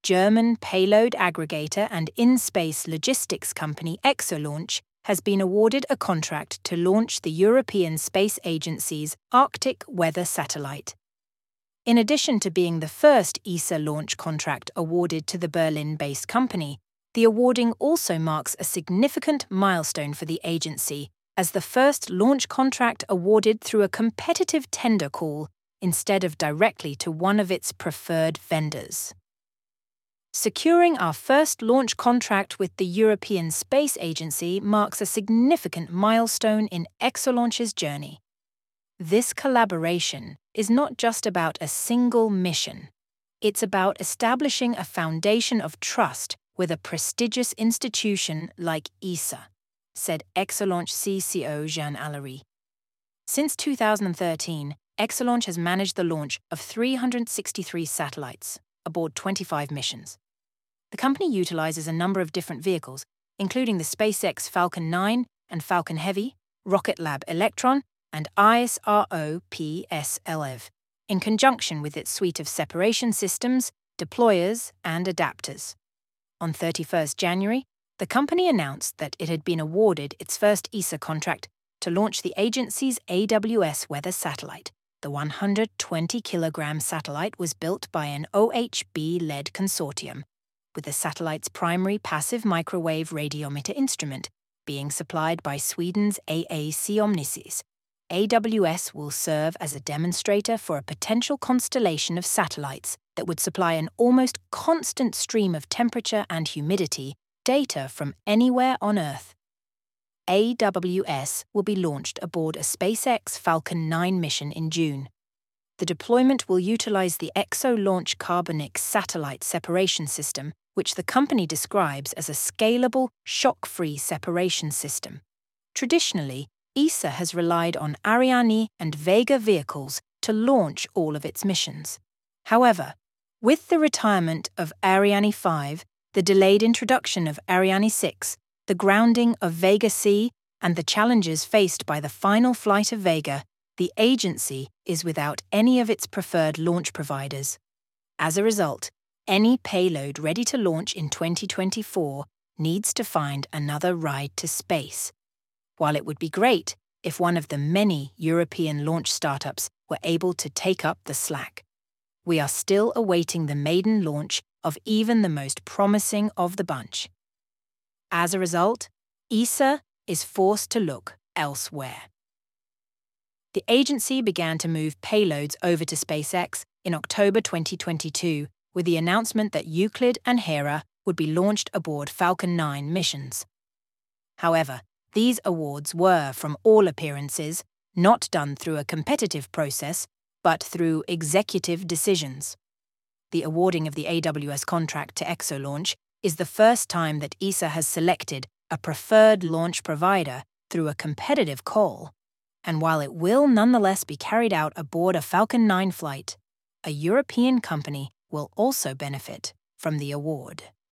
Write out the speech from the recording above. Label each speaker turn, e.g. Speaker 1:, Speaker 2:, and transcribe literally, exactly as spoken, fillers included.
Speaker 1: German payload aggregator and in-space logistics company Exolaunch has been awarded a contract to launch the European Space Agency's Arctic Weather Satellite. In addition to being the first E S A launch contract awarded to the Berlin-based company, the awarding also marks a significant milestone for the agency as the first launch contract awarded through a competitive tender call instead of directly to one of its preferred vendors. Securing our first launch contract with the European Space Agency marks a significant milestone in Exolaunch's journey. This collaboration is not just about a single mission. It's about establishing a foundation of trust with a prestigious institution like E S A, said Exolaunch C C O Jean Allery. Since two thousand thirteen, Exolaunch has managed the launch of three hundred sixty-three satellites aboard twenty-five missions. The company utilizes a number of different vehicles, including the SpaceX Falcon nine and Falcon Heavy, Rocket Lab Electron, and I S R O P S L E V, in conjunction with its suite of separation systems, deployers, and adapters. On thirty-first January, the company announced that it had been awarded its first E S A contract to launch the agency's A W S weather satellite. The one hundred twenty kilogram satellite was built by an O H B-led consortium, with the satellite's primary passive microwave radiometer instrument being supplied by Sweden's A A C Omnisys. A W S will serve as a demonstrator for a potential constellation of satellites that would supply an almost constant stream of temperature and humidity data from anywhere on Earth. A W S will be launched aboard a SpaceX Falcon nine mission in June. The deployment will utilize the Exolaunch Carbonix satellite separation system, which the company describes as a scalable, shock-free separation system. Traditionally, E S A has relied on Ariane and Vega vehicles to launch all of its missions. However, with the retirement of Ariane five, the delayed introduction of Ariane six, the grounding of Vega C, and the challenges faced by the final flight of Vega, the agency is without any of its preferred launch providers. As a result, any payload ready to launch in twenty twenty-four needs to find another ride to space. While it would be great if one of the many European launch startups were able to take up the slack, we are still awaiting the maiden launch of even the most promising of the bunch. As a result, E S A is forced to look elsewhere. The agency began to move payloads over to SpaceX in October twenty twenty-two with the announcement that Euclid and Hera would be launched aboard Falcon nine missions. However, these awards were, from all appearances, not done through a competitive process, but through executive decisions. The awarding of the A W S contract to Exolaunch is the first time that E S A has selected a preferred launch provider through a competitive call, and while it will nonetheless be carried out aboard a Falcon nine flight, a European company will also benefit from the award.